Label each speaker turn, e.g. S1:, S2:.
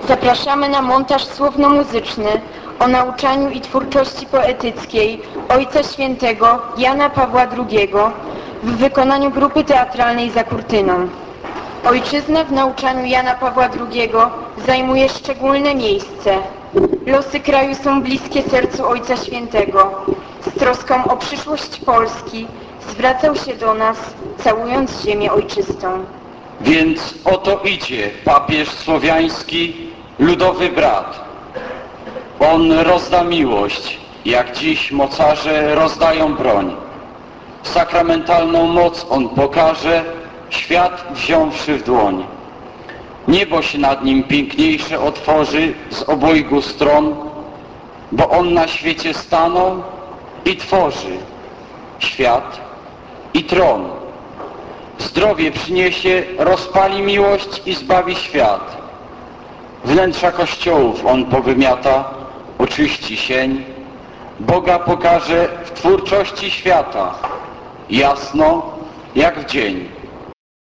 S1: Zapraszamy na montaż słowno-muzyczny o nauczaniu i twórczości poetyckiej Ojca Świętego Jana Pawła II w wykonaniu grupy teatralnej Za Kurtyną. Ojczyzna w nauczaniu Jana Pawła II zajmuje szczególne miejsce. Losy kraju są bliskie sercu Ojca Świętego. Z troską o przyszłość Polski zwracał się do nas, całując ziemię ojczystą.
S2: Więc oto idzie papież słowiański, ludowy brat. On rozda miłość, jak dziś mocarze rozdają broń. Sakramentalną moc on pokaże, świat wziąwszy w dłoń. Niebo się nad nim piękniejsze otworzy z obojgu stron, bo on na świecie stanął i tworzy świat i tron. Zdrowie przyniesie, rozpali miłość i zbawi świat. Wnętrza kościołów on powymiata, oczyści sień. Boga pokaże w twórczości świata, jasno jak w dzień.